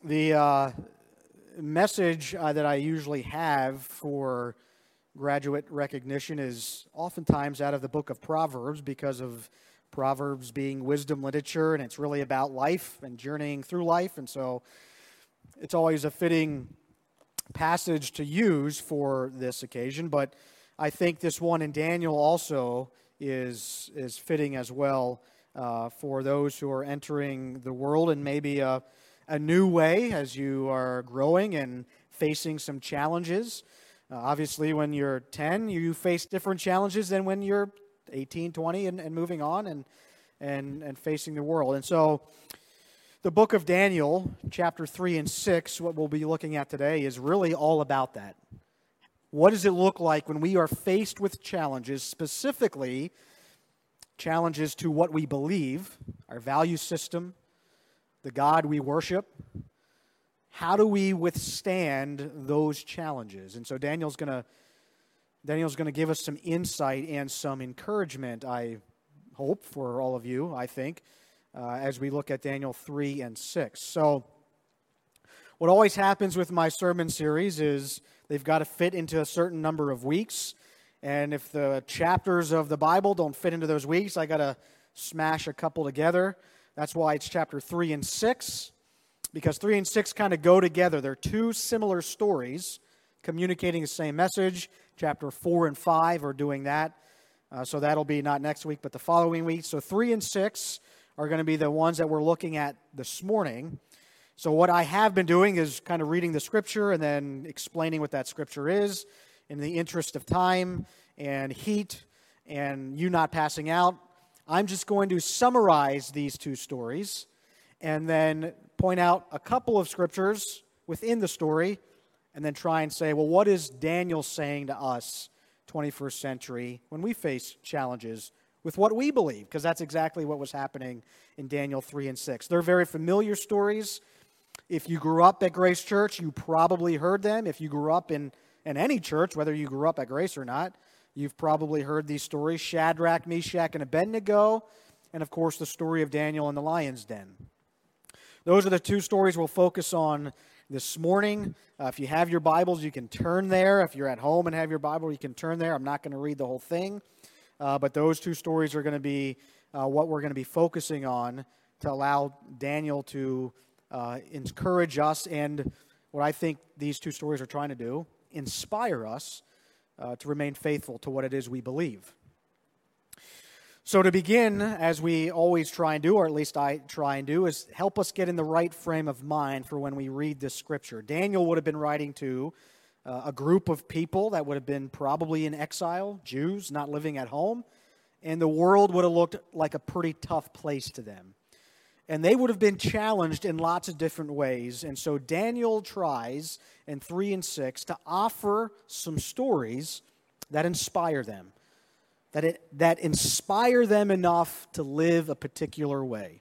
The message that I usually have for graduate recognition is oftentimes out of the book of Proverbs, because of Proverbs being wisdom literature, and it's really about life and journeying through life, and so it's always a fitting passage to use for this occasion. But I think this one in Daniel also is fitting as well for those who are entering the world in maybe a new way as you are growing and facing some challenges. Obviously, when you're 10, you face different challenges than when you're 18, 20, and moving on and facing the world. And so the book of Daniel, chapter 3 and 6, what we'll be looking at today, is really all about that. What does it look like when we are faced with challenges, specifically challenges to what we believe, our value system, the God we worship? How do we withstand those challenges? And so Daniel's going to give us some insight and some encouragement, I hope, for all of you, I think, as we look at Daniel 3 and 6. So what always happens with my sermon series is they've got to fit into a certain number of weeks. And if the chapters of the Bible don't fit into those weeks, I got to smash a couple together. That's why it's chapter 3 and 6, because 3 and 6 kind of go together. They're two similar stories communicating the same message. Chapter 4 and 5 are doing that. So that'll be not next week, but the following week. So 3 and 6 are going to be the ones that we're looking at this morning. So what I have been doing is kind of reading the Scripture and then explaining what that Scripture is in the interest of time and heat and you not passing out. I'm just going to summarize these two stories and then point out a couple of Scriptures within the story and then try and say, well, what is Daniel saying to us, 21st century, when we face challenges with what we believe? Because that's exactly what was happening in Daniel 3 and 6. They're very familiar stories. If you grew up at Grace Church, you probably heard them. If you grew up in any church, whether you grew up at Grace or not, you've probably heard these stories: Shadrach, Meshach, and Abednego, and of course the story of Daniel in the lion's den. Those are the two stories we'll focus on this morning. If you have your Bibles, you can turn there. If you're at home and have your Bible, you can turn there. I'm not going to read the whole thing, but those two stories are going to be what we're going to be focusing on to allow Daniel to encourage us, and what I think these two stories are trying to do, inspire us to remain faithful to what it is we believe. So to begin, as we always try and do, or at least I try and do, is help us get in the right frame of mind for when we read this Scripture. Daniel would have been writing to a group of people that would have been probably in exile, Jews not living at home, and the world would have looked like a pretty tough place to them. And they would have been challenged in lots of different ways. And so Daniel tries in 3 and 6 to offer some stories that inspire them, that inspire them enough to live a particular way.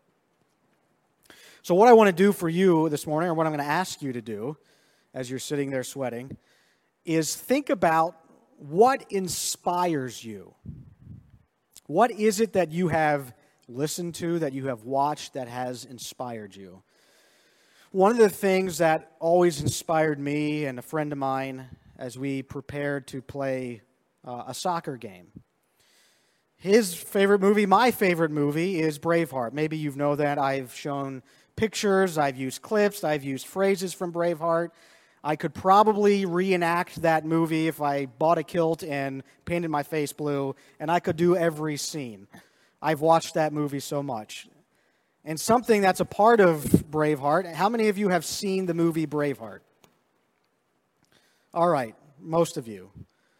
So what I want to do for you this morning, or what I'm going to ask you to do as you're sitting there sweating, is think about what inspires you. What is it that you have listened to, that you have watched, that has inspired you? One of the things that always inspired me and a friend of mine as we prepared to play a soccer game. His favorite movie, my favorite movie, is Braveheart. Maybe you know that. I've shown pictures, I've used clips, I've used phrases from Braveheart. I could probably reenact that movie if I bought a kilt and painted my face blue, and I could do every scene. I've watched that movie so much. And something that's a part of Braveheart, how many of you have seen the movie Braveheart? All right, most of you.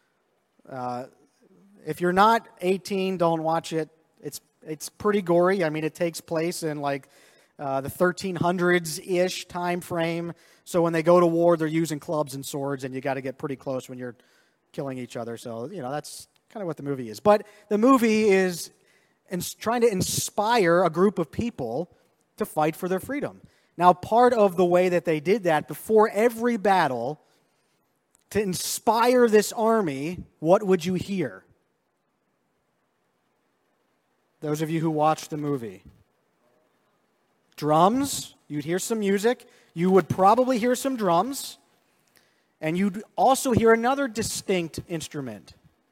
If you're not 18, don't watch it. It's pretty gory. I mean, it takes place in like the 1300s-ish time frame. So when they go to war, they're using clubs and swords, and you got to get pretty close when you're killing each other. So, that's kind of what the movie is. But the movie is trying to inspire a group of people to fight for their freedom. Now, part of the way that they did that, before every battle, to inspire this army, what would you hear? Those of you who watched the movie. Drums? You'd hear some music. You would probably hear some drums. And you'd also hear another distinct instrument.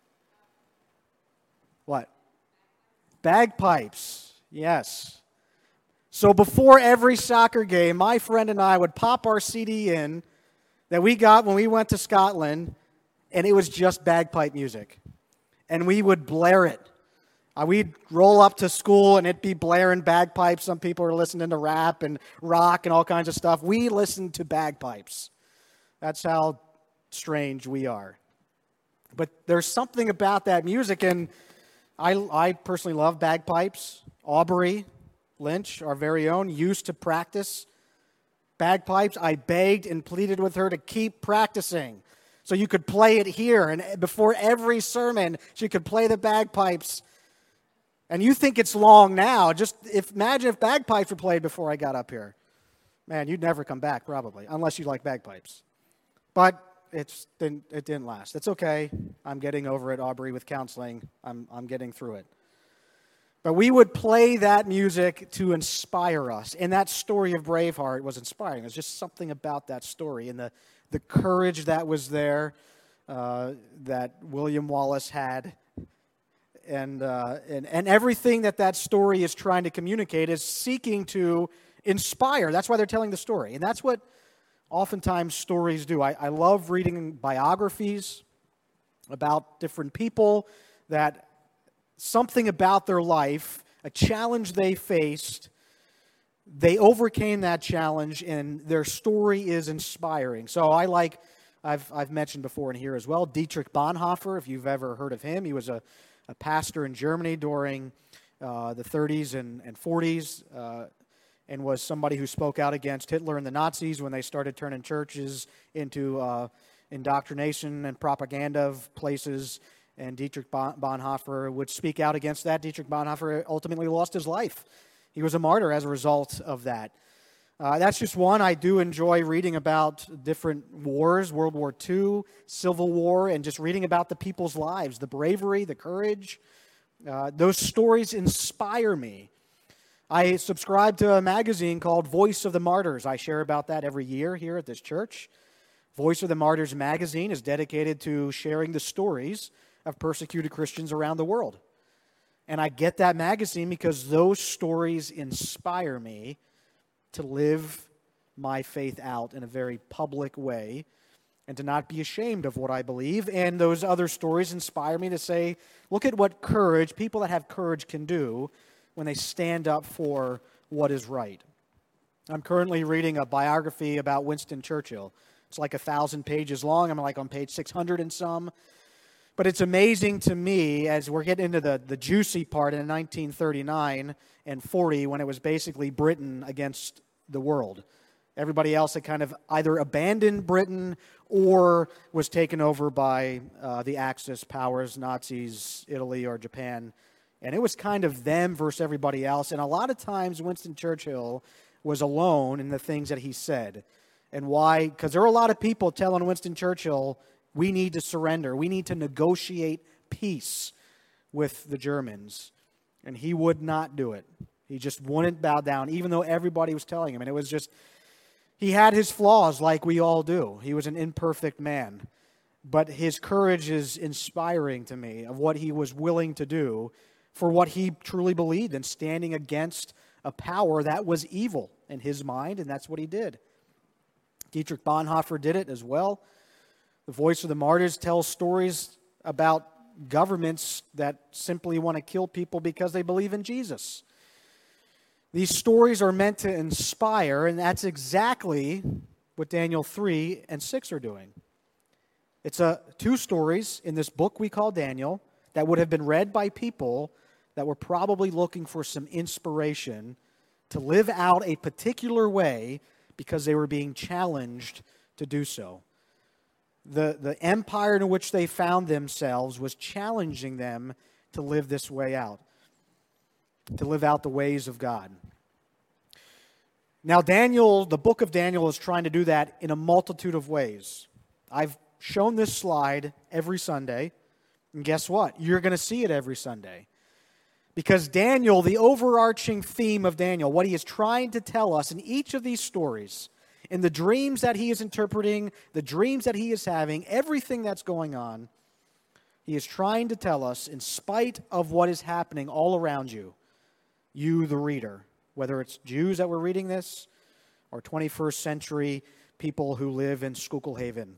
What? Bagpipes. Yes. So before every soccer game, my friend and I would pop our CD in that we got when we went to Scotland, and it was just bagpipe music. And we would blare it. We'd roll up to school, and it'd be blaring bagpipes. Some people are listening to rap and rock and all kinds of stuff. We listened to bagpipes. That's how strange we are. But there's something about that music, and I personally love bagpipes. Aubrey Lynch, our very own, used to practice bagpipes. I begged and pleaded with her to keep practicing so you could play it here. And before every sermon, she could play the bagpipes. And you think it's long now. Imagine if bagpipes were played before I got up here. Man, you'd never come back probably, unless you like bagpipes. But it didn't last. It's okay. I'm getting over it, Aubrey, with counseling. I'm getting through it. But we would play that music to inspire us. And that story of Braveheart was inspiring. There's just something about that story and the courage that was there that William Wallace had. And everything that story is trying to communicate is seeking to inspire. That's why they're telling the story. And that's what oftentimes stories do. I love reading biographies about different people that something about their life, a challenge they faced, they overcame that challenge, and their story is inspiring. So I've mentioned before in here as well, Dietrich Bonhoeffer, if you've ever heard of him. He was a pastor in Germany during the 30s and 40s, and was somebody who spoke out against Hitler and the Nazis when they started turning churches into indoctrination and propaganda of places. And Dietrich Bonhoeffer would speak out against that. Dietrich Bonhoeffer ultimately lost his life. He was a martyr as a result of that. That's just one. I do enjoy reading about different wars, World War II, Civil War, and just reading about the people's lives, the bravery, the courage. Those stories inspire me. I subscribe to a magazine called Voice of the Martyrs. I share about that every year here at this church. Voice of the Martyrs magazine is dedicated to sharing the stories of persecuted Christians around the world. And I get that magazine because those stories inspire me to live my faith out in a very public way and to not be ashamed of what I believe. And those other stories inspire me to say, look at what people that have courage can do when they stand up for what is right. I'm currently reading a biography about Winston Churchill. It's like 1,000 pages long. I'm like on page 600 and some. But it's amazing to me as we're getting into the juicy part in 1939 and 40 when it was basically Britain against the world. Everybody else had kind of either abandoned Britain or was taken over by the Axis powers, Nazis, Italy, or Japan. And it was kind of them versus everybody else. And a lot of times Winston Churchill was alone in the things that he said. And why? Because there were a lot of people telling Winston Churchill, we need to surrender. We need to negotiate peace with the Germans. And he would not do it. He just wouldn't bow down, even though everybody was telling him. And it was just, he had his flaws like we all do. He was an imperfect man. But his courage is inspiring to me of what he was willing to do for what he truly believed in, standing against a power that was evil in his mind, and that's what he did. Dietrich Bonhoeffer did it as well. The Voice of the Martyrs tells stories about governments that simply want to kill people because they believe in Jesus. These stories are meant to inspire, and that's exactly what Daniel 3 and 6 are doing. It's two stories in this book we call Daniel that would have been read by people that were probably looking for some inspiration to live out a particular way because they were being challenged to do so. The empire in which they found themselves was challenging them to live this way out, to live out the ways of God. Now, Daniel, the book of Daniel, is trying to do that in a multitude of ways. I've shown this slide every Sunday, and guess what? You're going to see it every Sunday. Because Daniel, the overarching theme of Daniel, what he is trying to tell us in each of these stories, in the dreams that he is interpreting, the dreams that he is having, everything that's going on, he is trying to tell us, in spite of what is happening all around you, you, the reader, whether it's Jews that were reading this or 21st century people who live in Schuylkill Haven.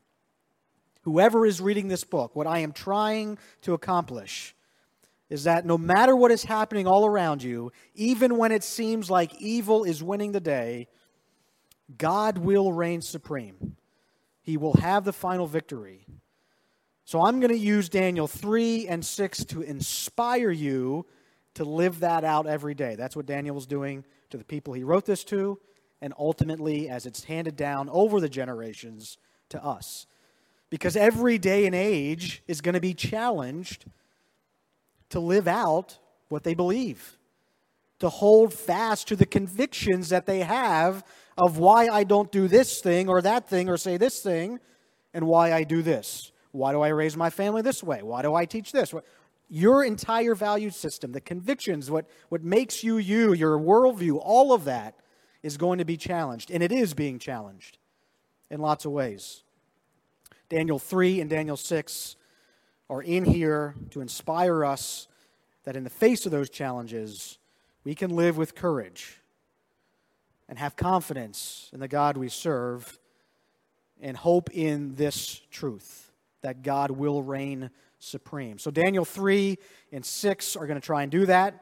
Whoever is reading this book, what I am trying to accomplish is that no matter what is happening all around you, even when it seems like evil is winning the day, God will reign supreme. He will have the final victory. So I'm going to use Daniel 3 and 6 to inspire you to live that out every day. That's what Daniel was doing to the people he wrote this to, and ultimately, as it's handed down over the generations, to us. Because every day and age is going to be challenged to live out what they believe, to hold fast to the convictions that they have of why I don't do this thing or that thing or say this thing, and why I do this. Why do I raise my family this way? Why do I teach this? Your entire value system, the convictions, what makes you you, your worldview, all of that is going to be challenged, and it is being challenged in lots of ways. Daniel 3 and Daniel 6 are in here to inspire us that in the face of those challenges, we can live with courage and have confidence in the God we serve and hope in this truth, that God will reign supreme. So Daniel 3 and 6 are going to try and do that.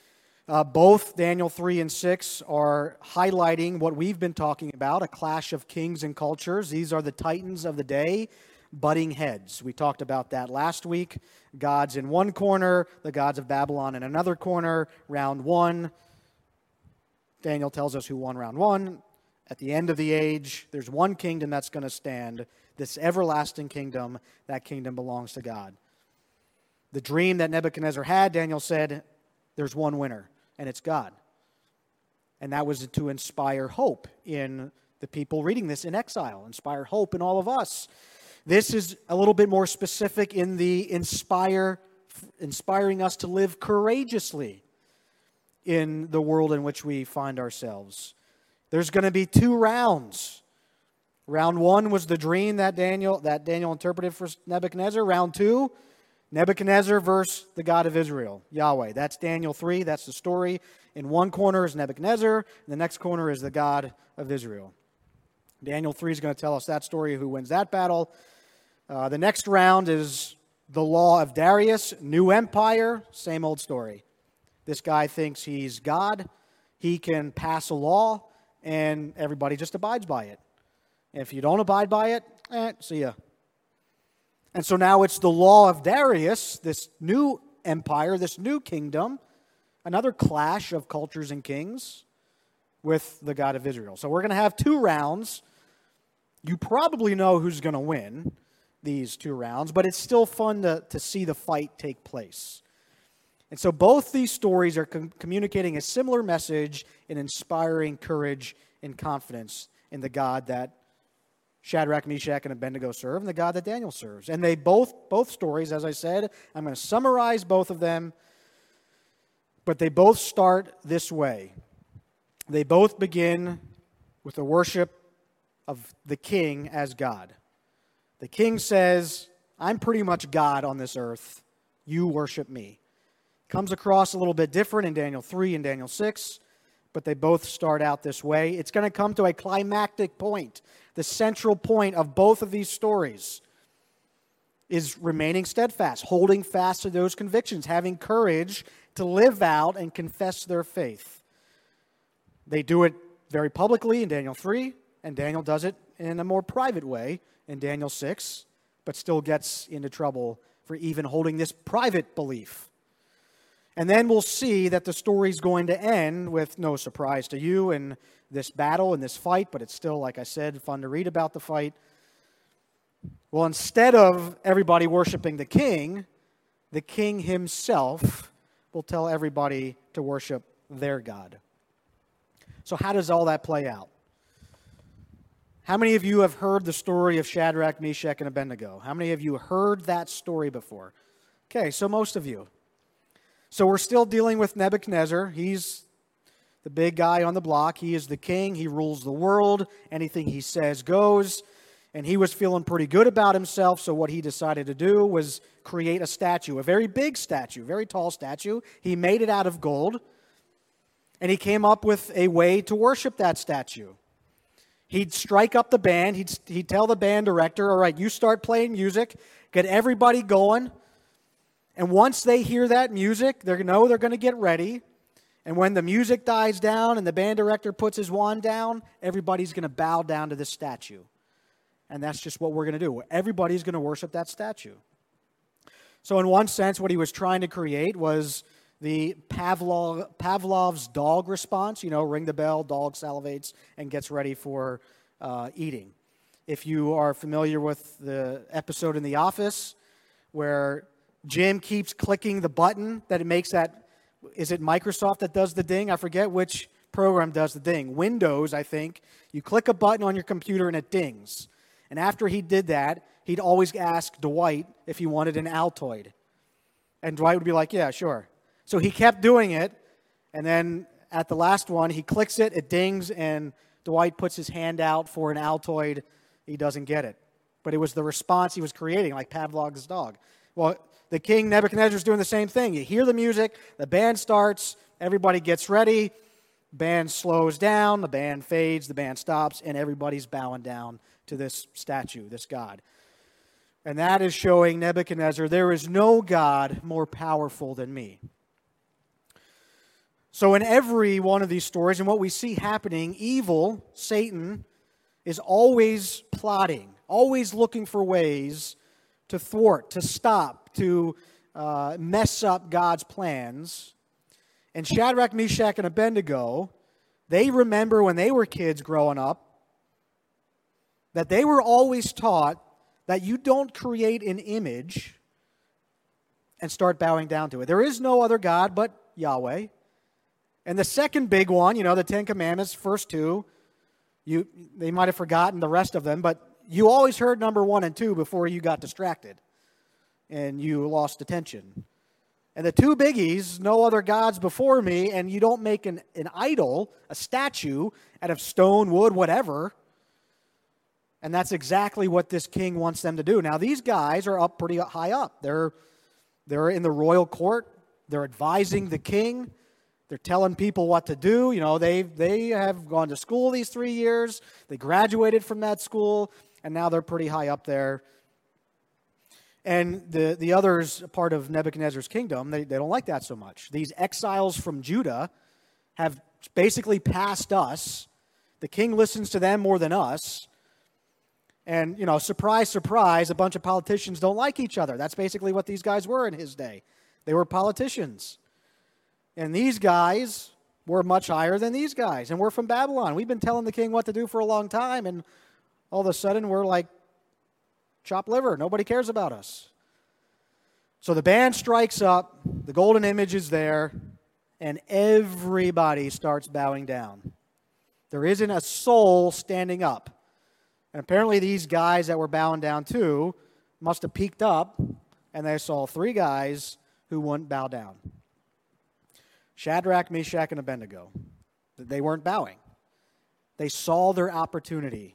Both Daniel 3 and 6 are highlighting what we've been talking about, a clash of kings and cultures. These are the titans of the day, butting heads. We talked about that last week. Gods in one corner, the gods of Babylon in another corner. Round one, Daniel tells us who won round one. At the end of the age, there's one kingdom that's going to stand, this everlasting kingdom. That kingdom belongs to God. The dream that Nebuchadnezzar had, Daniel said, there's one winner, and it's God. And that was to inspire hope in the people reading this in exile, inspire hope in all of us. This is a little bit more specific in the inspiring us to live courageously in the world in which we find ourselves. There's going to be 2 rounds. Round 1 was the dream that Daniel interpreted for Nebuchadnezzar. Round 2, Nebuchadnezzar versus the God of Israel, Yahweh. That's Daniel 3. That's the story. In one corner is Nebuchadnezzar. In the next corner is the God of Israel. Daniel 3 is going to tell us that story, who wins that battle. The next round is the law of Darius, new empire, same old story. This guy thinks he's God. He can pass a law, and everybody just abides by it. And if you don't abide by it, see ya. And so now it's the law of Darius, this new empire, this new kingdom, another clash of cultures and kings with the God of Israel. So we're going to have 2 rounds. You probably know who's going to win these 2 rounds, but it's still fun to see the fight take place. And so both these stories are communicating a similar message in inspiring courage and confidence in the God that Shadrach, Meshach, and Abednego serve, and the God that Daniel serves. And they both stories, as I said, I'm going to summarize both of them, but they both start this way. They both begin with the worship of the king as God. The king says, I'm pretty much God on this earth. You worship me. Comes across a little bit different in Daniel 3 and Daniel 6, but they both start out this way. It's going to come to a climactic point. The central point of both of these stories is remaining steadfast, holding fast to those convictions, having courage to live out and confess their faith. They do it very publicly in Daniel 3, and Daniel does it in a more private way in Daniel 6, but still gets into trouble for even holding this private belief. And then we'll see that the story's going to end with no surprise to you in this battle, in this fight, but it's still, like I said, fun to read about the fight. Well, instead of everybody worshiping the king himself will tell everybody to worship their God. So how does all that play out? How many of you have heard the story of Shadrach, Meshach, and Abednego? How many of you heard that story before? Okay, so most of you. So we're still dealing with Nebuchadnezzar. He's the big guy on the block. He is the king. He rules the world. Anything he says goes. And he was feeling pretty good about himself, so what he decided to do was create a statue, a very big statue, very tall statue. He made it out of gold, and he came up with a way to worship that statue. He'd strike up the band. He'd tell the band director, all right, you start playing music, get everybody going, and once they hear that music, they know they're going to get ready. And when the music dies down and the band director puts his wand down, everybody's going to bow down to this statue. And that's just what we're going to do. Everybody's going to worship that statue. So in one sense, what he was trying to create was the Pavlov's dog response. Ring the bell, dog salivates, and gets ready for eating. If you are familiar with the episode in The Office where Jim keeps clicking the button that it makes that, is it Microsoft that does the ding? I forget which program does the ding. Windows, I think. You click a button on your computer and it dings. And after he did that, he'd always ask Dwight if he wanted an Altoid. And Dwight would be like, yeah, sure. So he kept doing it, and then at the last one, he clicks it, it dings, and Dwight puts his hand out for an Altoid. He doesn't get it. But it was the response he was creating, like Pavlov's dog. Well, the king Nebuchadnezzar is doing the same thing. You hear the music, the band starts, everybody gets ready, band slows down, the band fades, the band stops, and everybody's bowing down to this statue, this God. And that is showing Nebuchadnezzar, there is no God more powerful than me. So in every one of these stories, and what we see happening, evil, Satan, is always plotting, always looking for ways to thwart, to stop, to mess up God's plans. And Shadrach, Meshach, and Abednego, they remember when they were kids growing up, that they were always taught that you don't create an image and start bowing down to it. There is no other God but Yahweh. And the second big one, the Ten Commandments, first two, they might have forgotten the rest of them, but you always heard number 1 and 2 before you got distracted and you lost attention. And the two biggies, no other gods before me, and you don't make an idol, a statue, out of stone, wood, whatever. And that's exactly what this king wants them to do. Now, these guys are up pretty high up. They're in the royal court. They're advising the king. They're telling people what to do. They have gone to school these 3 years. They graduated from that school, and now they're pretty high up there. And the others, part of Nebuchadnezzar's kingdom, they don't like that so much. These exiles from Judah have basically passed us. The king listens to them more than us. And, surprise, surprise, a bunch of politicians don't like each other. That's basically what these guys were in his day. They were politicians. And these guys were much higher than these guys. And we're from Babylon. We've been telling the king what to do for a long time. And all of a sudden, we're like chopped liver. Nobody cares about us. So the band strikes up. The golden image is there. And everybody starts bowing down. There isn't a soul standing up. And apparently these guys that were bowing down too must have peeked up, and they saw 3 guys who wouldn't bow down. Shadrach, Meshach, and Abednego. They weren't bowing. They saw their opportunity.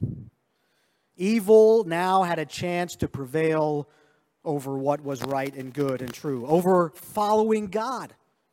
Evil now had a chance to prevail over what was right and good and true, over following God.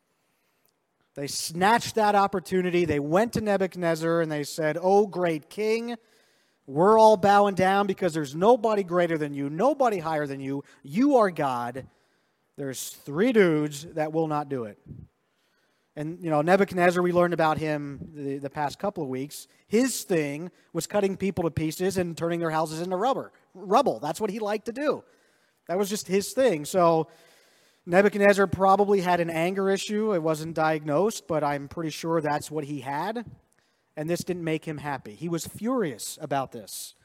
They snatched that opportunity. They went to Nebuchadnezzar and they said, "Oh, great king, we're all bowing down because there's nobody greater than you, nobody higher than you. You are God. There's 3 dudes that will not do it." And, Nebuchadnezzar, we learned about him the past couple of weeks. His thing was cutting people to pieces and turning their houses into rubble. That's what he liked to do. That was just his thing. So Nebuchadnezzar probably had an anger issue. It wasn't diagnosed, but I'm pretty sure that's what he had. And this didn't make him happy. He was furious about this.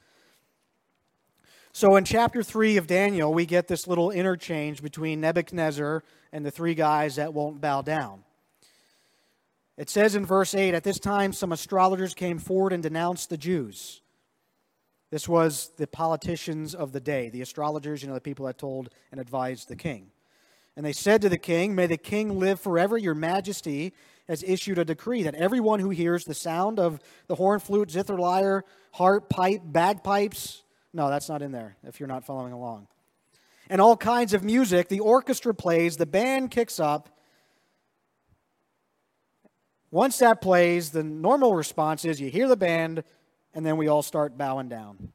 So in chapter 3 of Daniel, we get this little interchange between Nebuchadnezzar and the 3 guys that won't bow down. It says in verse 8, "At this time some astrologers came forward and denounced the Jews." This was the politicians of the day, the astrologers, the people that told and advised the king. And they said to the king, "May the king live forever. Your majesty has issued a decree that everyone who hears the sound of the horn, flute, zither, lyre, harp, pipe, bagpipes," no, that's not in there if you're not following along, "and all kinds of music, the orchestra plays, the band kicks up." Once that plays, the normal response is you hear the band, and then we all start bowing down.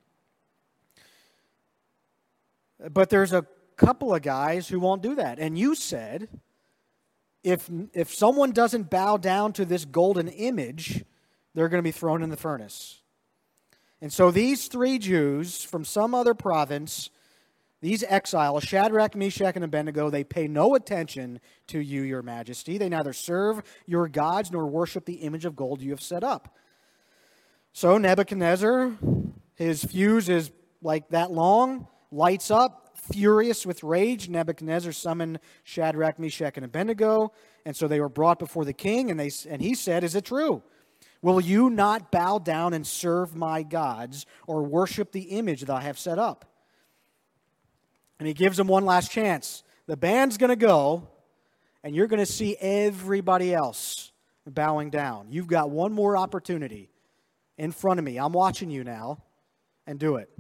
But there's a couple of guys who won't do that. And you said, if someone doesn't bow down to this golden image, they're going to be thrown in the furnace. And so these three Jews from some other province, these exiles, Shadrach, Meshach, and Abednego, they pay no attention to you, your majesty. They neither serve your gods nor worship the image of gold you have set up. So Nebuchadnezzar, his fuse is like that long, lights up. Furious with rage, Nebuchadnezzar summoned Shadrach, Meshach, and Abednego, and so they were brought before the king, and he said, "Is it true? Will you not bow down and serve my gods or worship the image that I have set up?" And he gives them one last chance. The band's going to go, and you're going to see everybody else bowing down. You've got one more opportunity in front of me. I'm watching you now, and do it.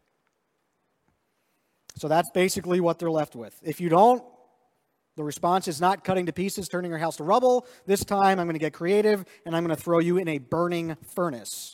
So that's basically what they're left with. If you don't, the response is not cutting to pieces, turning your house to rubble. This time I'm going to get creative, and I'm going to throw you in a burning furnace.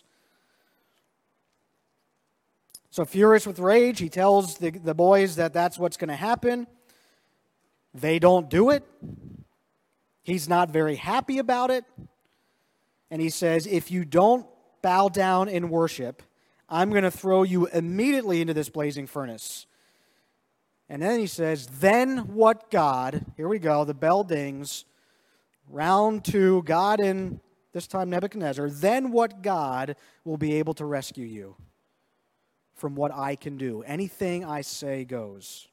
So furious with rage, he tells the boys that that's what's going to happen. They don't do it. He's not very happy about it. And he says, if you don't bow down in worship, I'm going to throw you immediately into this blazing furnace. And then he says, then what God, here we go, the bell dings, round two, God and this time Nebuchadnezzar, then what God will be able to rescue you from what I can do? Anything I say goes.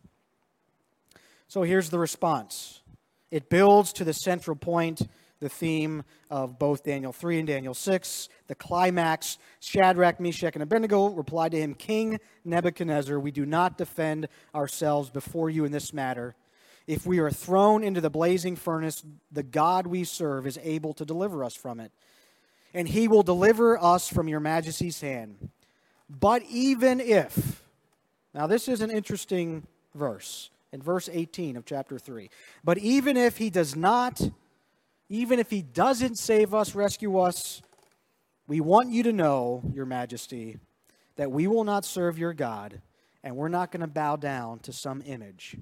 So here's the response. It builds to the central point, the theme of both Daniel 3 and Daniel 6. The climax, Shadrach, Meshach, and Abednego replied to him, King Nebuchadnezzar, we do not defend ourselves before you in this matter. If we are thrown into the blazing furnace, the God we serve is able to deliver us from it. And he will deliver us from your majesty's hand. But even if, now this is an interesting verse, in verse 18 of chapter 3. But even if he does not, even if he doesn't save us, rescue us, we want you to know, your majesty, that we will not serve your God, and we're not going to bow down to some image.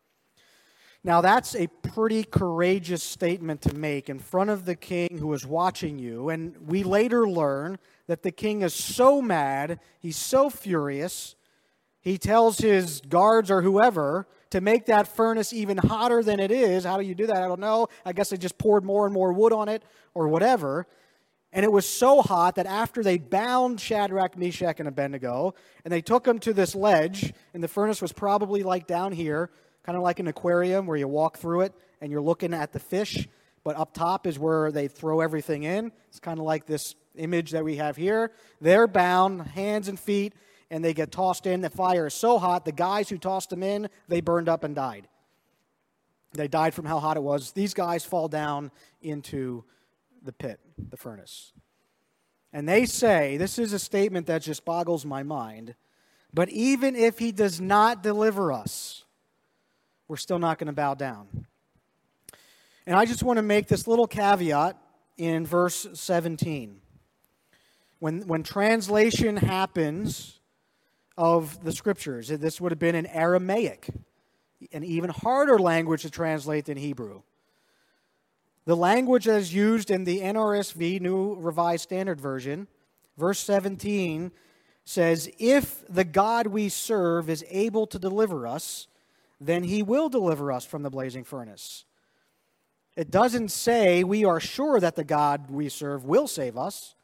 Now that's a pretty courageous statement to make in front of the king who is watching you, and we later learn that the king is so mad, he's so furious, he tells his guards or whoever to make that furnace even hotter than it is. How do you do that? I don't know. I guess they just poured more and more wood on it or whatever. And it was so hot that after they bound Shadrach, Meshach, and Abednego, and they took them to this ledge, and the furnace was probably like down here, kind of like an aquarium where you walk through it and you're looking at the fish, but up top is where they throw everything in. It's kind of like this image that we have here. They're bound, hands and feet, and they get tossed in. The fire is so hot, the guys who tossed them in, they burned up and died. They died from how hot it was. These guys fall down into the pit, the furnace. And they say, this is a statement that just boggles my mind, but even if he does not deliver us, we're still not going to bow down. And I just want to make this little caveat in verse 17. When translation happens of the Scriptures, this would have been in Aramaic, an even harder language to translate than Hebrew. The language that is used in the NRSV, New Revised Standard Version, verse 17 says, if the God we serve is able to deliver us, then he will deliver us from the blazing furnace. It doesn't say we are sure that the God we serve will save us.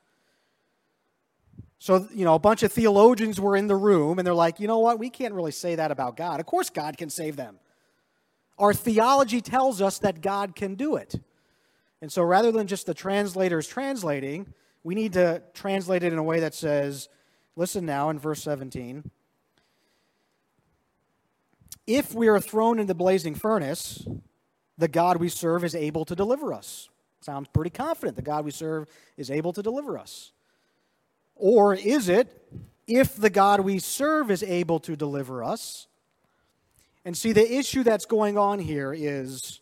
So, a bunch of theologians were in the room, and they're like, you know what, we can't really say that about God. Of course God can save them. Our theology tells us that God can do it. And so rather than just the translators translating, we need to translate it in a way that says, listen now in verse 17, if we are thrown into the blazing furnace, the God we serve is able to deliver us. Sounds pretty confident. The God we serve is able to deliver us. Or is it, if the God we serve is able to deliver us? And see, the issue that's going on here is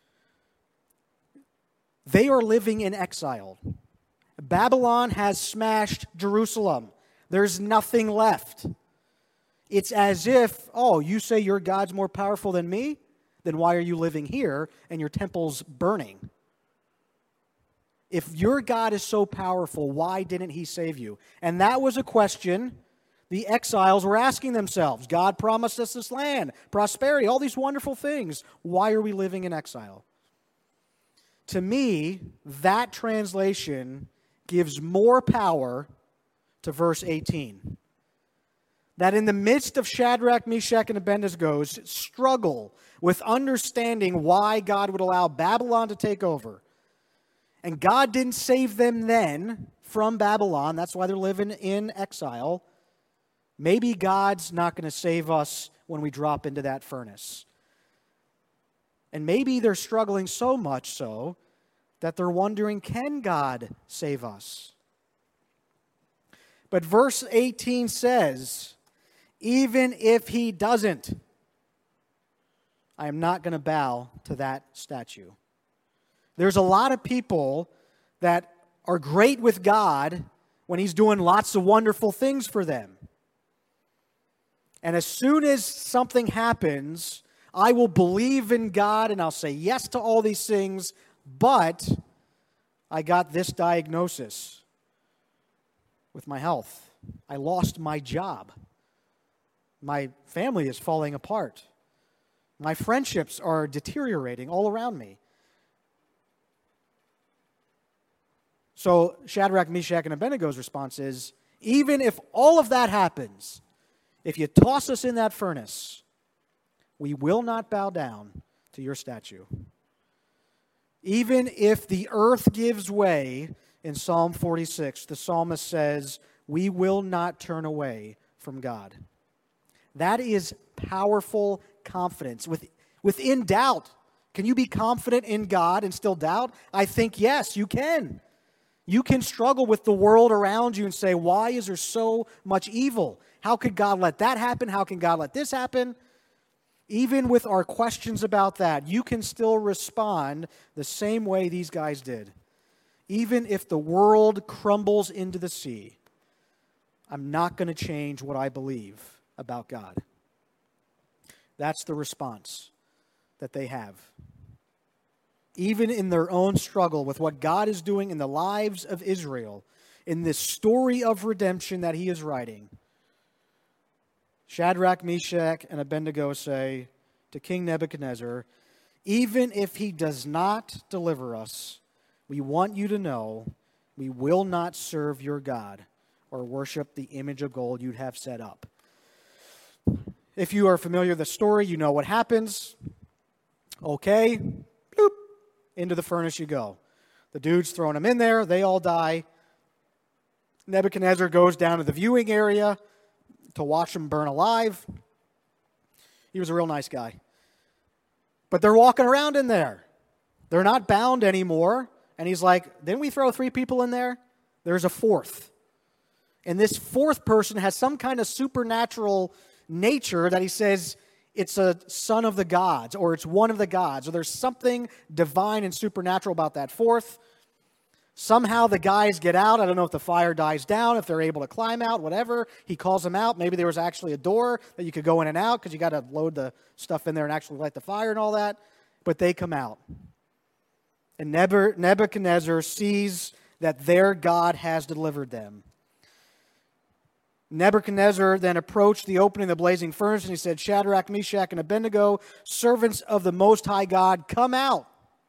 they are living in exile. Babylon has smashed Jerusalem. There's nothing left. It's as if, oh, you say your God's more powerful than me? Then why are you living here and your temple's burning? If your God is so powerful, why didn't he save you? And that was a question the exiles were asking themselves. God promised us this land, prosperity, all these wonderful things. Why are we living in exile? To me, that translation gives more power to verse 18. That in the midst of Shadrach, Meshach, and Abednego's struggle with understanding why God would allow Babylon to take over, and God didn't save them then from Babylon, that's why they're living in exile, maybe God's not going to save us when we drop into that furnace. And maybe they're struggling so much so that they're wondering, can God save us? But verse 18 says, even if he doesn't, I am not going to bow to that statue. There's a lot of people that are great with God when he's doing lots of wonderful things for them. And as soon as something happens, I will believe in God and I'll say yes to all these things, but I got this diagnosis with my health. I lost my job. My family is falling apart. My friendships are deteriorating all around me. So Shadrach, Meshach, and Abednego's response is, even if all of that happens, if you toss us in that furnace, we will not bow down to your statue. Even if the earth gives way, in Psalm 46, the psalmist says, we will not turn away from God. That is powerful confidence. Within doubt, can you be confident in God and still doubt? I think yes, you can. You can struggle with the world around you and say, why is there so much evil? How could God let that happen? How can God let this happen? Even with our questions about that, you can still respond the same way these guys did. Even if the world crumbles into the sea, I'm not going to change what I believe about God. That's the response that they have. Even in their own struggle with what God is doing in the lives of Israel, in this story of redemption that he is writing, Shadrach, Meshach, and Abednego say to King Nebuchadnezzar, even if he does not deliver us, we want you to know we will not serve your God or worship the image of gold you'd have set up. If you are familiar with the story, you know what happens. Okay, bloop, into the furnace you go. The dude's throwing them in there. They all die. Nebuchadnezzar goes down to the viewing area to watch them burn alive. He was a real nice guy. But they're walking around in there. They're not bound anymore. And he's like, didn't we throw 3 people in there? There's a 4th. And this 4th person has some kind of supernatural nature that he says it's a son of the gods, or it's one of the gods, or there's something divine and supernatural about that 4th. Somehow the guys get out. I don't know if the fire dies down, if they're able to climb out, whatever. He calls them out. Maybe there was actually a door that you could go in and out because you got to load the stuff in there and actually light the fire and all that. But they come out. And Nebuchadnezzar sees that their God has delivered them. Nebuchadnezzar then approached the opening of the blazing furnace and he said, Shadrach, Meshach, and Abednego, servants of the Most High God, come out.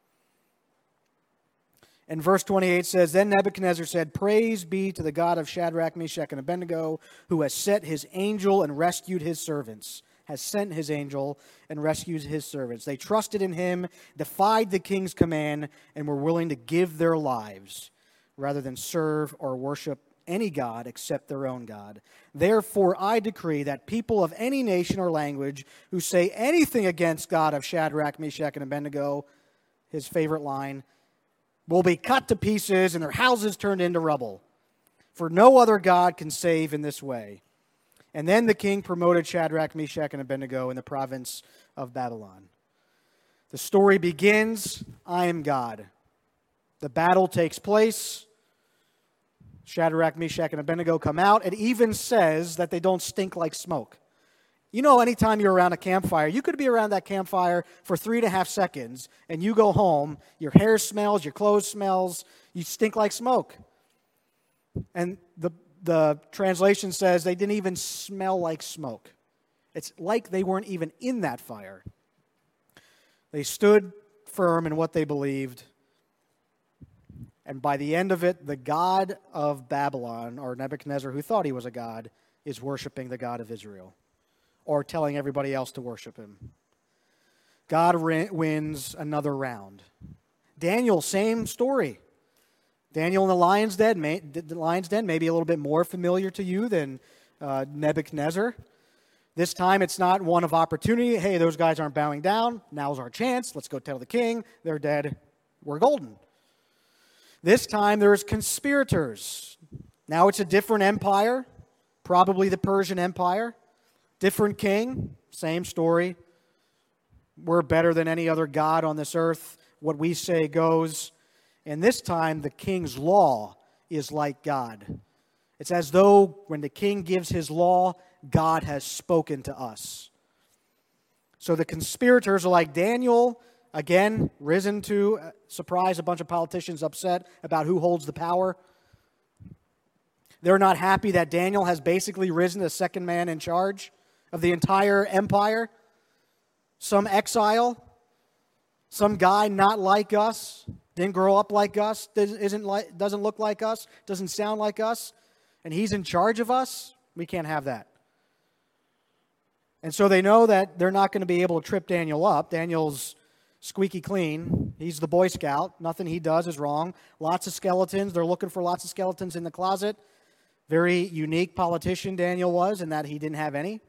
And verse 28 says, then Nebuchadnezzar said, praise be to the God of Shadrach, Meshach, and Abednego, who has sent his angel and rescued his servants. Has sent his angel and rescued his servants. They trusted in him, defied the king's command, and were willing to give their lives rather than serve or worship any god except their own God. Therefore I decree that people of any nation or language who say anything against God of Shadrach, Meshach, and Abednego," his favorite line, "will be cut to pieces and their houses turned into rubble. For no other God can save in this way." And then the king promoted Shadrach, Meshach, and Abednego in the province of Babylon. The story begins, I am God. The battle takes place. Shadrach, Meshach, and Abednego come out. It even says that they don't stink like smoke. You know, anytime you're around a campfire, you could be around that campfire for 3.5 seconds, and you go home, your hair smells, your clothes smells, you stink like smoke. And the translation says they didn't even smell like smoke. It's like they weren't even in that fire. They stood firm in what they believed. And by the end of it, the god of Babylon, or Nebuchadnezzar, who thought he was a god, is worshiping the God of Israel, or telling everybody else to worship him. God wins another round. Daniel, same story. Daniel in the lion's den, maybe a little bit more familiar to you than Nebuchadnezzar. This time it's not one of opportunity. Hey, those guys aren't bowing down. Now's our chance. Let's go tell the king. They're dead. We're golden. This time there's conspirators. Now it's a different empire, probably the Persian Empire. Different king, same story. We're better than any other god on this earth. What we say goes. And this time the king's law is like God. It's as though when the king gives his law, God has spoken to us. So the conspirators are like Daniel, again, risen to surprise a bunch of politicians upset about who holds the power. They're not happy that Daniel has basically risen as second man in charge of the entire empire. Some exile, some guy not like us, didn't grow up like us, doesn't look like us, doesn't sound like us, and he's in charge of us. We can't have that. And so they know that they're not going to be able to trip Daniel up. Daniel's squeaky clean. He's the Boy Scout. Nothing he does is wrong. Lots of skeletons. They're looking for lots of skeletons in the closet. Very unique politician Daniel was in that he didn't have any.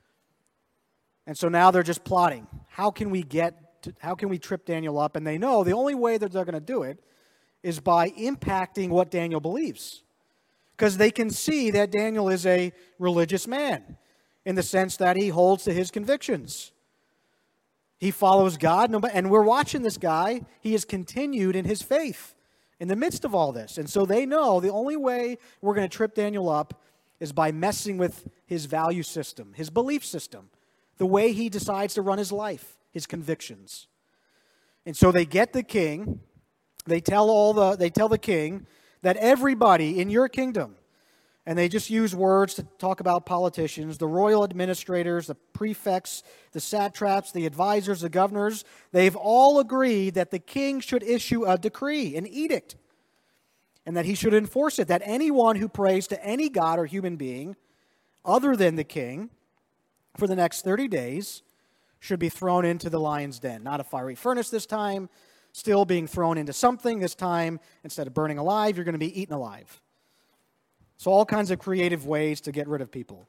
And so now they're just plotting. How can we trip Daniel up? And they know the only way that they're going to do it is by impacting what Daniel believes. Because they can see that Daniel is a religious man in the sense that he holds to his convictions. He follows God, and we're watching this guy. He has continued in his faith in the midst of all this. And so they know the only way we're going to trip Daniel up is by messing with his value system, his belief system, the way he decides to run his life, his convictions. And so they get the king, they tell the king that everybody in your kingdom, and they just use words to talk about politicians, the royal administrators, the prefects, the satraps, the advisors, the governors, they've all agreed that the king should issue a decree, an edict, and that he should enforce it, that anyone who prays to any god or human being other than the king for the next 30 days should be thrown into the lion's den. Not a fiery furnace this time, still being thrown into something. This time, instead of burning alive, you're going to be eaten alive. So all kinds of creative ways to get rid of people.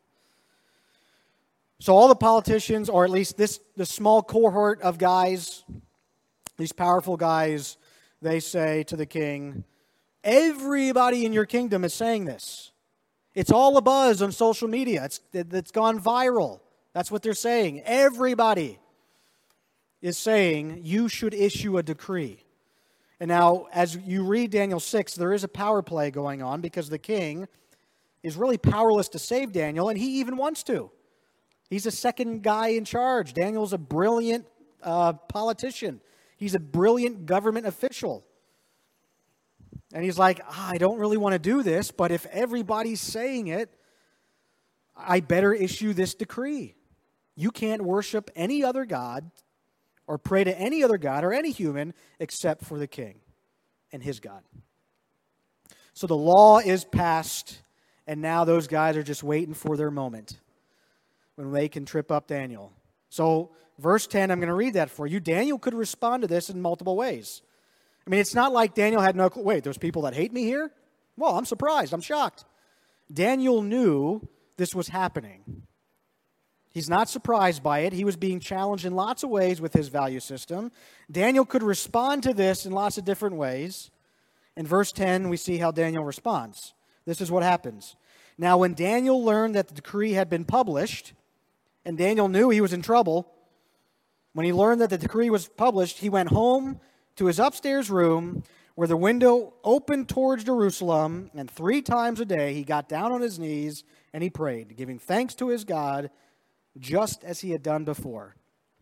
So all the politicians, or at least the small cohort of guys, these powerful guys, they say to the king, everybody in your kingdom is saying this. It's all abuzz on social media. It's gone viral. That's what they're saying. Everybody is saying you should issue a decree. And now, as you read Daniel 6, there is a power play going on because the king is really powerless to save Daniel, and he even wants to. He's a second guy in charge. Daniel's a brilliant politician. He's a brilliant government official. And he's like, I don't really want to do this, but if everybody's saying it, I better issue this decree. You can't worship any other god or pray to any other god or any human except for the king and his God. So the law is passed, and now those guys are just waiting for their moment when they can trip up Daniel. So verse 10, I'm going to read that for you. Daniel could respond to this in multiple ways. I mean, it's not like Daniel had no clue. Wait, there's people that hate me here? Well, I'm surprised. I'm shocked. Daniel knew this was happening. He's not surprised by it. He was being challenged in lots of ways with his value system. Daniel could respond to this in lots of different ways. In verse 10, we see how Daniel responds. This is what happens. Now, when Daniel learned that the decree had been published, and Daniel knew he was in trouble, when he learned that the decree was published, he went home to his upstairs room where the window opened towards Jerusalem, and 3 times a day he got down on his knees and he prayed, giving thanks to his God, just as he had done before.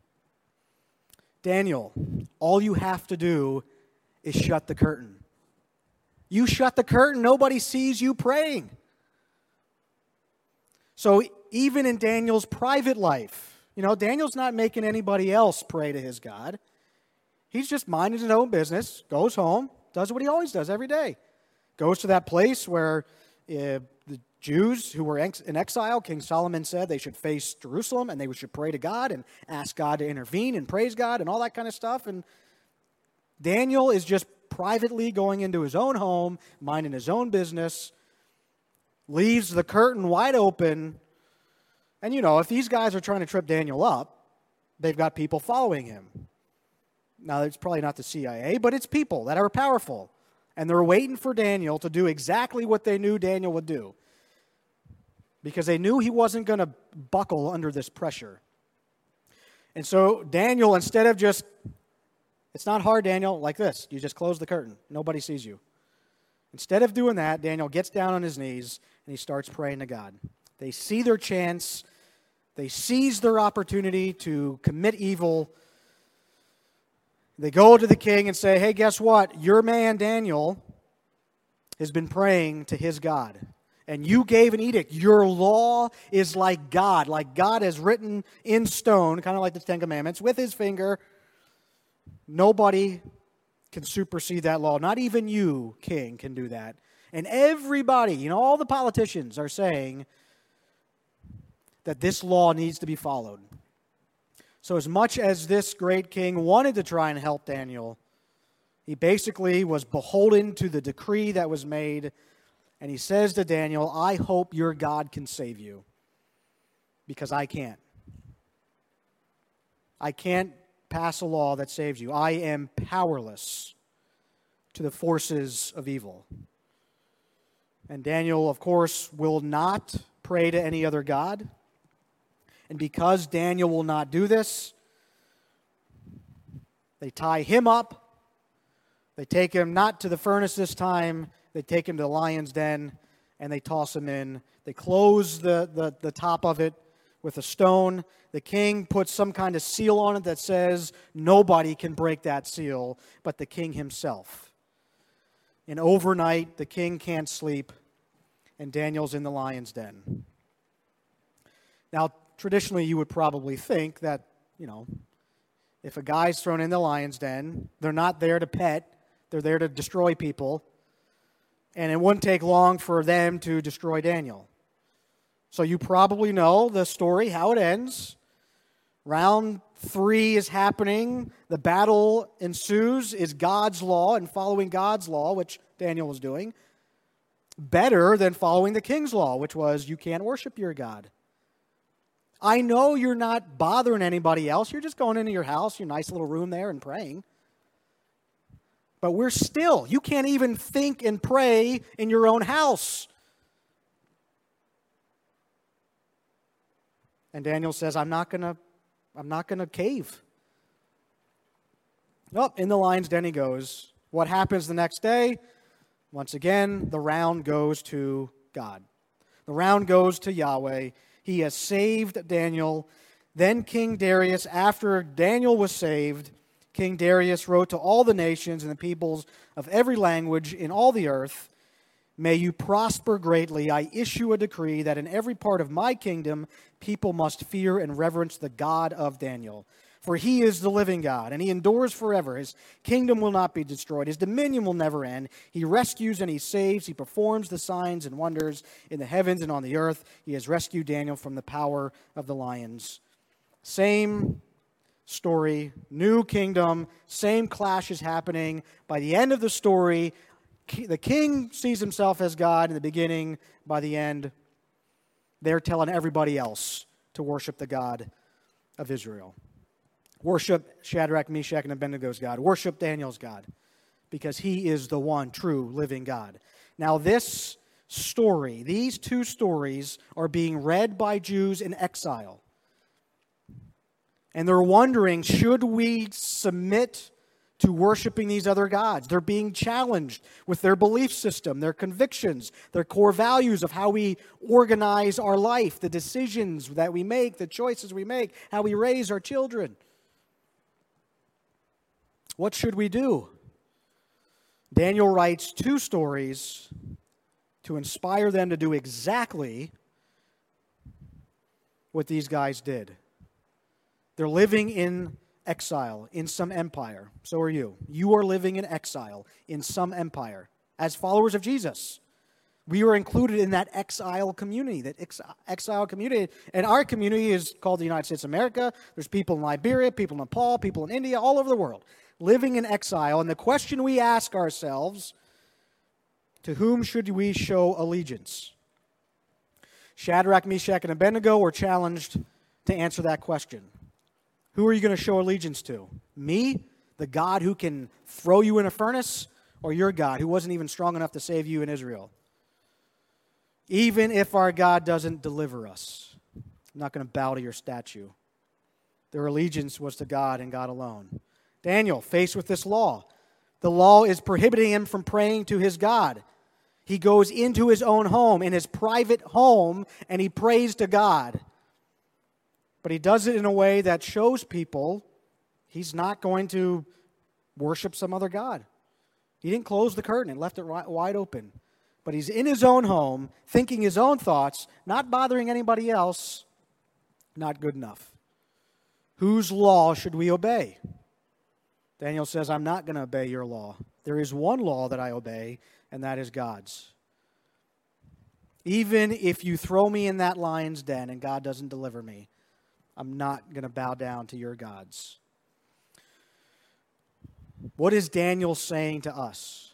Daniel, all you have to do is shut the curtain. You shut the curtain, nobody sees you praying. So even in Daniel's private life, Daniel's not making anybody else pray to his God. He's just minding his own business, goes home, does what he always does every day. Goes to that place where the Jews who were in exile, King Solomon said they should face Jerusalem and they should pray to God and ask God to intervene and praise God and all that kind of stuff. And Daniel is just privately going into his own home, minding his own business, leaves the curtain wide open. And if these guys are trying to trip Daniel up, they've got people following him. Now, it's probably not the CIA, but it's people that are powerful. And they're waiting for Daniel to do exactly what they knew Daniel would do, because they knew he wasn't going to buckle under this pressure. And so Daniel, instead of just, it's not hard, Daniel, like this. You just close the curtain. Nobody sees you. Instead of doing that, Daniel gets down on his knees and he starts praying to God. They see their chance. They seize their opportunity to commit evil. They go to the king and say, hey, guess what? Your man Daniel has been praying to his God. And you gave an edict. Your law is like God has written in stone, kind of like the Ten Commandments, with his finger. Nobody can supersede that law. Not even you, king, can do that. And everybody, all the politicians are saying that this law needs to be followed. So as much as this great king wanted to try and help Daniel, he basically was beholden to the decree that was made. And he says to Daniel, I hope your God can save you, because I can't. I can't pass a law that saves you. I am powerless to the forces of evil. And Daniel, of course, will not pray to any other god. And because Daniel will not do this, they tie him up. They take him not to the furnace this time. They take him to the lion's den, and they toss him in. They close the top of it with a stone. The king puts some kind of seal on it that says nobody can break that seal but the king himself. And overnight, the king can't sleep, and Daniel's in the lion's den. Now, traditionally, you would probably think that, if a guy's thrown in the lion's den, they're not there to pet, they're there to destroy people, and it wouldn't take long for them to destroy Daniel. So you probably know the story, how it ends. Round 3 is happening. The battle ensues. Is God's law and following God's law, which Daniel was doing, better than following the king's law, which was you can't worship your God? I know you're not bothering anybody else. You're just going into your house, your nice little room there, and praying. But you can't even think and pray in your own house. And Daniel says, I'm not gonna cave. Oh, in the lion's den he goes. What happens the next day? Once again, the round goes to God. The round goes to Yahweh. He has saved Daniel. Then King Darius, after Daniel was saved, King Darius wrote to all the nations and the peoples of every language in all the earth, may you prosper greatly. I issue a decree that in every part of my kingdom people must fear and reverence the God of Daniel. For he is the living God, and he endures forever. His kingdom will not be destroyed. His dominion will never end. He rescues and he saves. He performs the signs and wonders in the heavens and on the earth. He has rescued Daniel from the power of the lions. Same story, new kingdom, same clash is happening. By the end of the story, the king sees himself as God in the beginning. By the end, they're telling everybody else to worship the God of Israel. Worship Shadrach, Meshach, and Abednego's God. Worship Daniel's God, because he is the one true living God. Now this story, these two stories are being read by Jews in exile. And they're wondering, should we submit to worshiping these other gods? They're being challenged with their belief system, their convictions, their core values of how we organize our life, the decisions that we make, the choices we make, how we raise our children. What should we do? Daniel writes two stories to inspire them to do exactly what these guys did. They're living in exile in some empire. So are you. You are living in exile in some empire. As followers of Jesus, we are included in that exile community. And our community is called the United States of America. There's people in Liberia, people in Nepal, people in India, all over the world, living in exile. And the question we ask ourselves, to whom should we show allegiance? Shadrach, Meshach, and Abednego were challenged to answer that question. Who are you going to show allegiance to? Me, the God who can throw you in a furnace, or your God who wasn't even strong enough to save you in Israel? Even if our God doesn't deliver us, I'm not going to bow to your statue. Their allegiance was to God and God alone. Daniel, faced with this law, the law is prohibiting him from praying to his God. He goes into his own home, in his private home, and he prays to God. But he does it in a way that shows people he's not going to worship some other god. He didn't close the curtain and left it wide open. But he's in his own home, thinking his own thoughts, not bothering anybody else. Not good enough. Whose law should we obey? Daniel says, I'm not going to obey your law. There is one law that I obey, and that is God's. Even if you throw me in that lion's den and God doesn't deliver me, I'm not going to bow down to your gods. What is Daniel saying to us?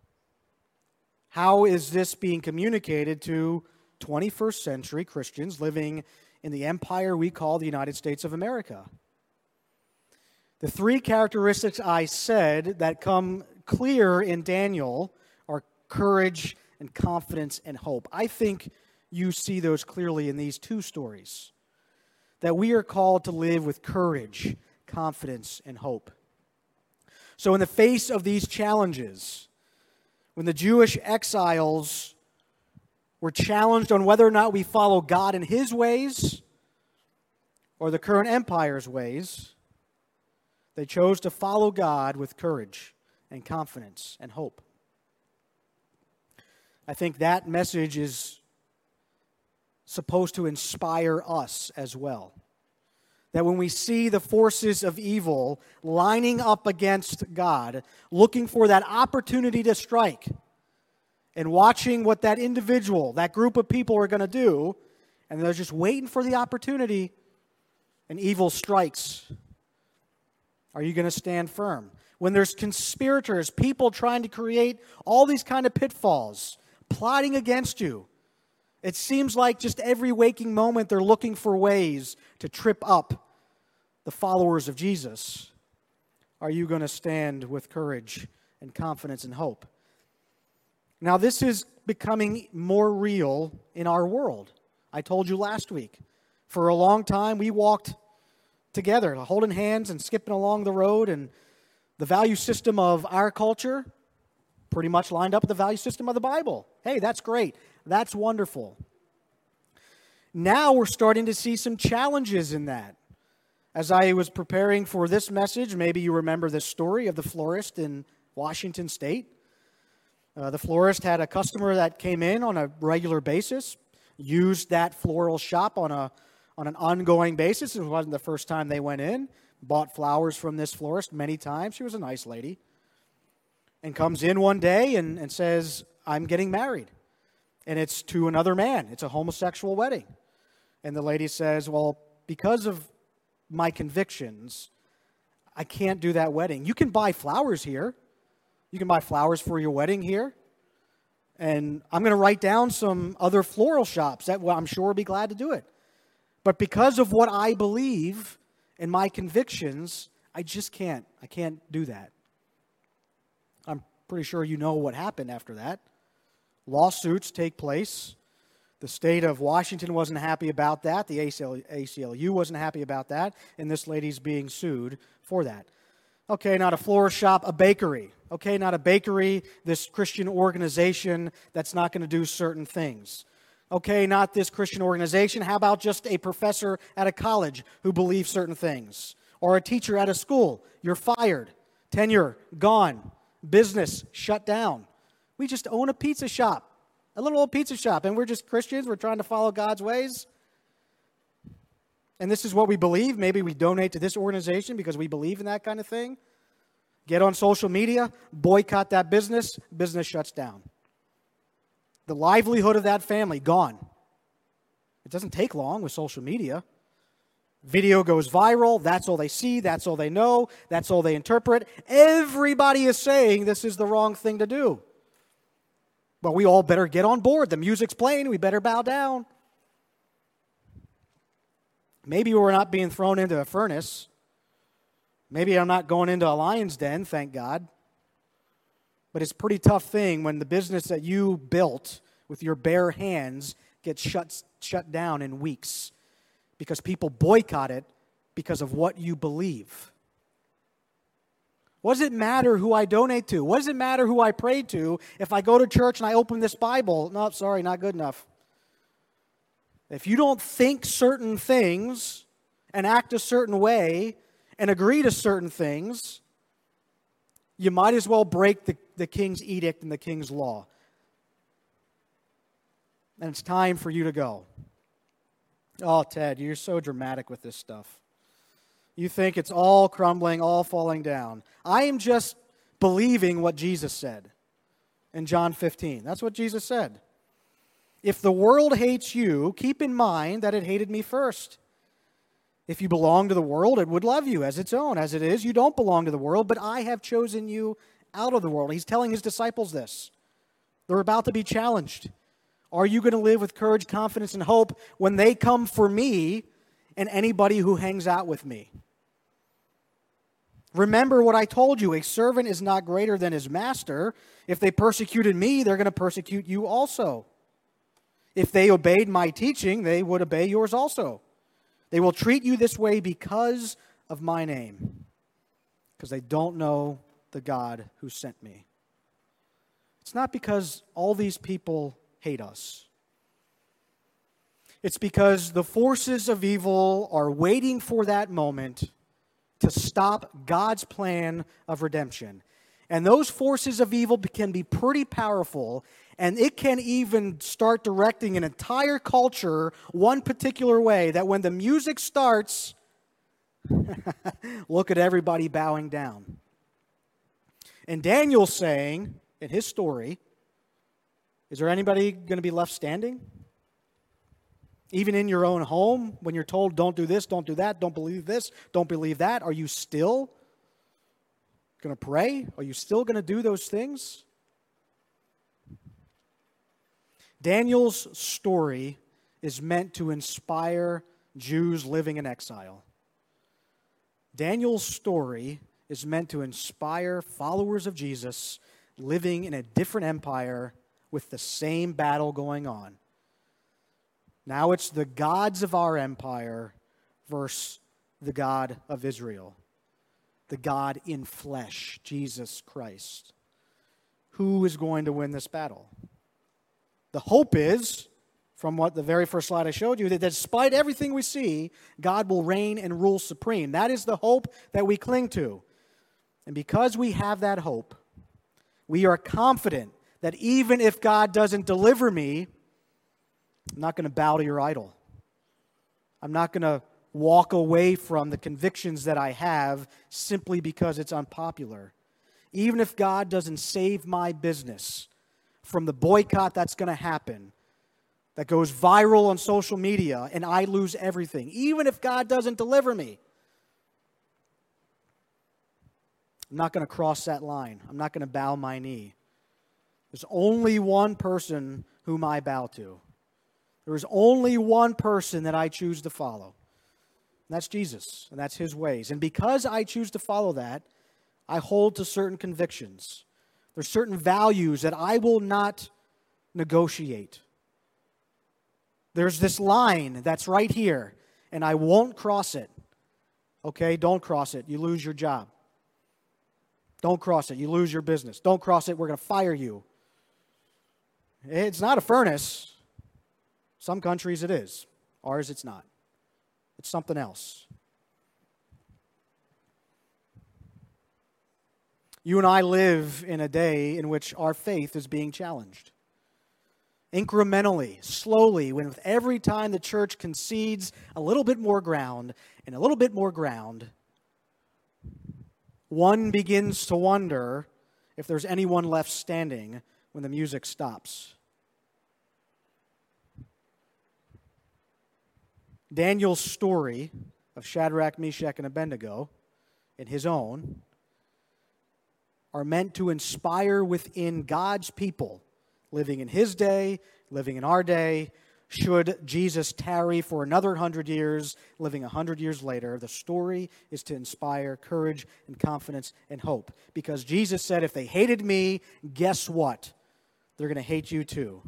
How is this being communicated to 21st century Christians living in the empire we call the United States of America? The three characteristics I said that come clear in Daniel are courage and confidence and hope. I think you see those clearly in these two stories. That we are called to live with courage, confidence, and hope. So in the face of these challenges, when the Jewish exiles were challenged on whether or not we follow God in His ways or the current empire's ways, they chose to follow God with courage and confidence and hope. I think that message is supposed to inspire us as well. That when we see the forces of evil lining up against God, looking for that opportunity to strike, and watching what that individual, that group of people are going to do, and they're just waiting for the opportunity, and evil strikes. Are you going to stand firm? When there's conspirators, people trying to create all these kind of pitfalls, plotting against you, it seems like just every waking moment they're looking for ways to trip up the followers of Jesus. Are you going to stand with courage and confidence and hope? Now, this is becoming more real in our world. I told you last week. For a long time, we walked together, holding hands and skipping along the road, and the value system of our culture pretty much lined up with the value system of the Bible. Hey, that's great. That's wonderful. Now we're starting to see some challenges in that. As I was preparing for this message, maybe you remember the story of the florist in Washington State. The florist had a customer that came in on a regular basis, used that floral shop on an ongoing basis. It wasn't the first time they went in. Bought flowers from this florist many times. She was a nice lady. And comes in one day and says, I'm getting married. And it's to another man. It's a homosexual wedding. And the lady says, well, because of my convictions, I can't do that wedding. You can buy flowers here. You can buy flowers for your wedding here. And I'm going to write down some other floral shops that I'm sure will be glad to do it. But because of what I believe and my convictions, I just can't. I can't do that. I'm pretty sure you know what happened after that. Lawsuits take place. The state of Washington wasn't happy about that. The ACLU wasn't happy about that. And this lady's being sued for that. Okay, not a florist shop, a bakery. Okay, not a bakery, this Christian organization that's not going to do certain things. Okay, not this Christian organization. How about just a professor at a college who believes certain things? Or a teacher at a school. You're fired. Tenure, gone. Business, shut down. We just own a pizza shop, a little old pizza shop, and we're just Christians. We're trying to follow God's ways. And this is what we believe. Maybe we donate to this organization because we believe in that kind of thing. Get on social media, boycott that business, business shuts down. The livelihood of that family, gone. It doesn't take long with social media. Video goes viral, that's all they see, that's all they know, that's all they interpret. Everybody is saying this is the wrong thing to do. But we all better get on board. The music's playing, we better bow down. Maybe we're not being thrown into a furnace. Maybe I'm not going into a lion's den, thank God. But it's a pretty tough thing when the business that you built with your bare hands gets shut down in weeks because people boycott it because of what you believe. What does it matter who I donate to? What does it matter who I pray to if I go to church and I open this Bible? No, sorry, not good enough. If you don't think certain things and act a certain way and agree to certain things, you might as well break the king's edict and the king's law. And it's time for you to go. Oh, Ted, you're so dramatic with this stuff. You think it's all crumbling, all falling down. I am just believing what Jesus said in John 15. That's what Jesus said. If the world hates you, keep in mind that it hated me first. If you belong to the world, it would love you as its own. As it is, you don't belong to the world, but I have chosen you out of the world. He's telling his disciples this. They're about to be challenged. Are you going to live with courage, confidence, and hope when they come for me and anybody who hangs out with me? Remember what I told you. A servant is not greater than his master. If they persecuted me, they're going to persecute you also. If they obeyed my teaching, they would obey yours also. They will treat you this way because of my name, because they don't know the God who sent me. It's not because all these people hate us. It's because the forces of evil are waiting for that moment to stop God's plan of redemption. And those forces of evil can be pretty powerful, and it can even start directing an entire culture one particular way, that when the music starts, look at everybody bowing down. And Daniel's saying, in his story, is there anybody going to be left standing? Even in your own home, when you're told, don't do this, don't do that, don't believe this, don't believe that, are you still going to pray? Are you still going to do those things? Daniel's story is meant to inspire Jews living in exile. Daniel's story is meant to inspire followers of Jesus living in a different empire with the same battle going on. Now it's the gods of our empire versus the God of Israel. The God in flesh, Jesus Christ. Who is going to win this battle? The hope is, from what the very first slide I showed you, that despite everything we see, God will reign and rule supreme. That is the hope that we cling to. And because we have that hope, we are confident that even if God doesn't deliver me, I'm not going to bow to your idol. I'm not going to walk away from the convictions that I have simply because it's unpopular. Even if God doesn't save my business from the boycott that's going to happen, that goes viral on social media and I lose everything, even if God doesn't deliver me, I'm not going to cross that line. I'm not going to bow my knee. There's only one person whom I bow to. There is only one person that I choose to follow. And that's Jesus, and that's His ways. And because I choose to follow that, I hold to certain convictions. There's certain values that I will not negotiate. There's this line that's right here, and I won't cross it. Okay, don't cross it. You lose your job. Don't cross it. You lose your business. Don't cross it. We're going to fire you. It's not a furnace. Some countries it is. Ours it's not. It's something else. You and I live in a day in which our faith is being challenged. Incrementally, slowly, when with every time the church concedes a little bit more ground and a little bit more ground, one begins to wonder if there's anyone left standing when the music stops. Daniel's story of Shadrach, Meshach, and Abednego, in his own, are meant to inspire within God's people living in His day, living in our day. Should Jesus tarry for another 100 years, living 100 years later, the story is to inspire courage and confidence and hope. Because Jesus said, if they hated me, guess what? They're going to hate you too.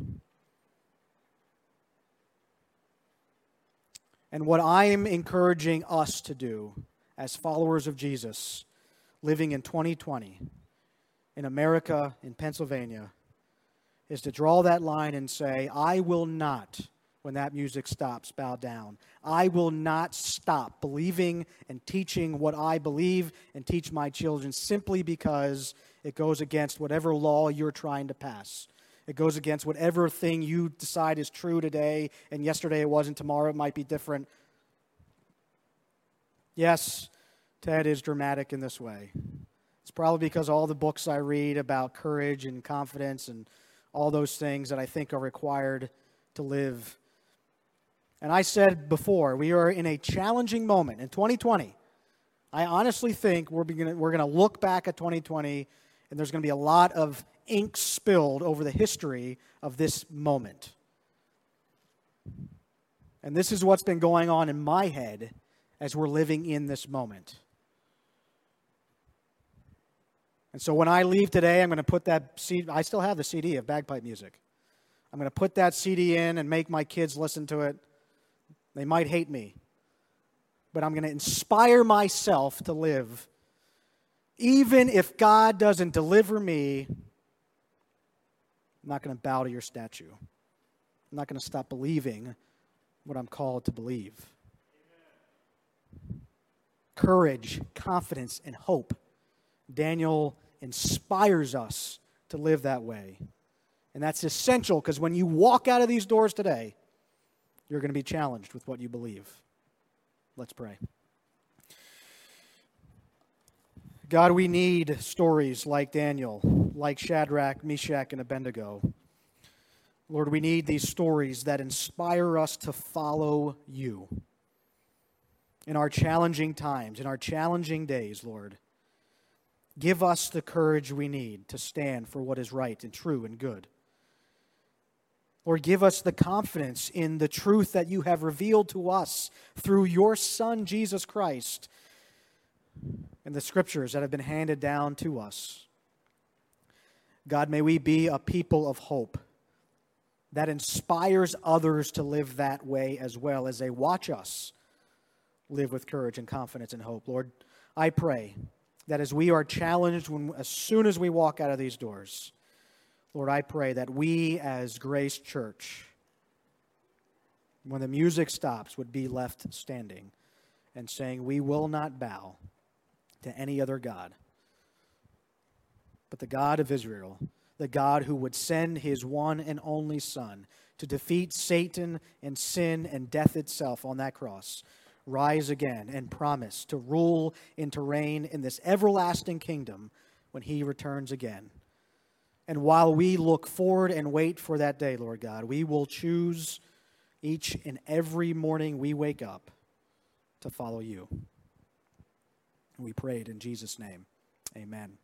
And what I am encouraging us to do as followers of Jesus, living in 2020, in America, in Pennsylvania, is to draw that line and say, I will not, when that music stops, bow down. I will not stop believing and teaching what I believe and teach my children simply because it goes against whatever law you're trying to pass. It goes against whatever thing you decide is true today, and yesterday it wasn't, tomorrow it might be different. Yes, Ted is dramatic in this way. It's probably because all the books I read about courage and confidence and all those things that I think are required to live. And I said before, we are in a challenging moment in 2020. I honestly think we're going to look back at 2020, and there's going to be a lot of ink spilled over the history of this moment. And this is what's been going on in my head as we're living in this moment. And so when I leave today, I'm going to put that CD, I still have the CD of bagpipe music. I'm going to put that CD in and make my kids listen to it. They might hate me, but I'm going to inspire myself to live. Even if God doesn't deliver me, I'm not going to bow to your statue. I'm not going to stop believing what I'm called to believe. Amen. Courage, confidence, and hope. Daniel inspires us to live that way. And that's essential because when you walk out of these doors today, you're going to be challenged with what you believe. Let's pray. God, we need stories like Daniel, like Shadrach, Meshach, and Abednego. Lord, we need these stories that inspire us to follow you in our challenging times, in our challenging days, Lord. Give us the courage we need to stand for what is right and true and good. Lord, give us the confidence in the truth that you have revealed to us through your Son, Jesus Christ, and the scriptures that have been handed down to us. God, may we be a people of hope that inspires others to live that way as well as they watch us live with courage and confidence and hope. Lord, I pray that as we are challenged as soon as we walk out of these doors, Lord, I pray that we as Grace Church, when the music stops, would be left standing and saying, we will not bow to any other God but the God of Israel, the God who would send his one and only Son to defeat Satan and sin and death itself on that cross, rise again and promise to rule and to reign in this everlasting kingdom when he returns again. And while we look forward and wait for that day, Lord God, we will choose each and every morning we wake up to follow you. We prayed in Jesus' name. Amen.